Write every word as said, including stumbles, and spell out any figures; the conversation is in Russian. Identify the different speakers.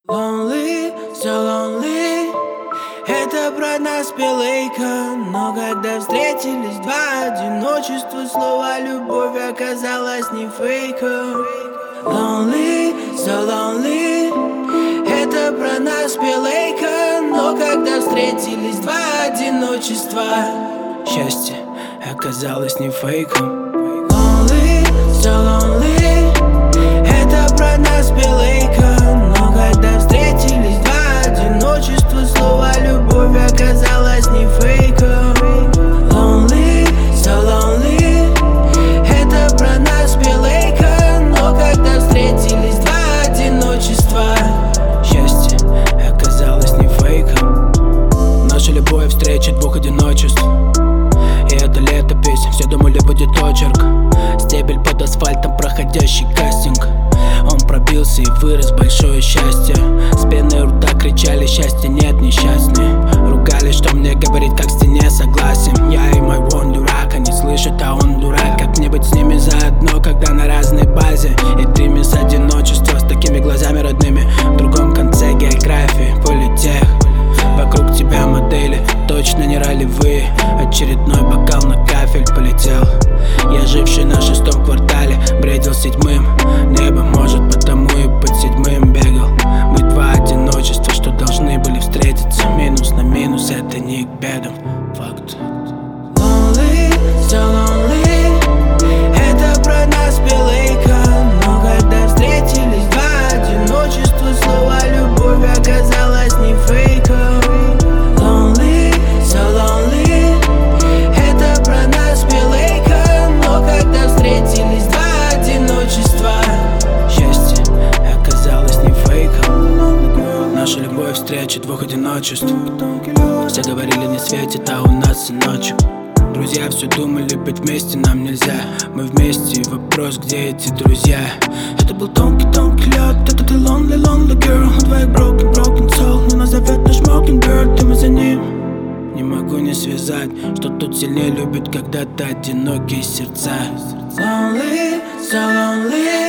Speaker 1: Lonely, so lonely. Это про нас пелейка. Но когда встретились два, одиночество, слово любовь оказалось не фейком. Lonely, so lonely. Это про нас пелейка. Но когда встретились два, одиночество, счастье оказалось не фейком. Lonely, so lonely. Это про нас пелейка. Но когда встретились два, одиночество, слово любовь оказалось не фейком. Lonely, so lonely. Это про нас пелейка. Но когда встретились два, одиночество, счастье оказалось не фейком. Наша любовь — встреча двух одиночеств. И это летопись, все думали, будет очерк. Стебель под асфальтом, проходящий кастинг. Он пробился и вырос, большое счастье. С пеной у рта кричали: счастья нет, несчастные. Ругались, что мне говорит, как стене согласен. Я и мой вон дурак, они слышат, а он дурак. Как мне быть с ними заодно, когда на разной базе? И тримис одиночество с такими глазами родными. В другом конце географии, политех. Вокруг тебя модели, точно не ролевые. Очередной бокал на кафель полетел. Я, живший на шестом квартале, бредил седьмым небом, может, потому и под седьмым бегал. Мы два одиночества, что должны были встретиться. Минус на минус — это не к бедам. Факт. Lonely, so lonely. Это про нас пелейка. Но когда встретились два, одиночество, слово любовь оказалось не фейком. Lonely, so lonely. Это про нас пелейка. Но когда встретились два, одиночество, счастье оказалось не фейком. Наша любовь — встреча двух одиночеств. Все говорили, не светит, а у нас сыночек. Друзья все думали, быть вместе нам нельзя. Мы вместе, и вопрос, где эти друзья? Это был тонкий-тонкий лед, это ты lonely, lonely girl. У двоих broken, broken soul, но нас зовет наш mockingbird, и мы за ним. Не могу не связать, что тут сильнее любят когда-то одинокие сердца. Lonely, so lonely.